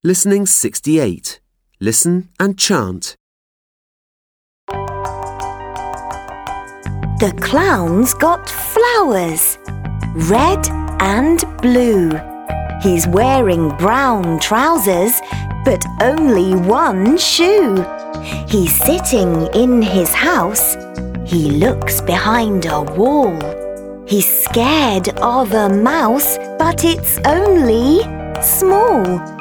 Listening 68. Listen and chant. The clown's got flowers, red and blue. He's wearing brown trousers, but only one shoe. He's sitting in his house. He looks behind a wall. He's scared of a mouse, but it's only small.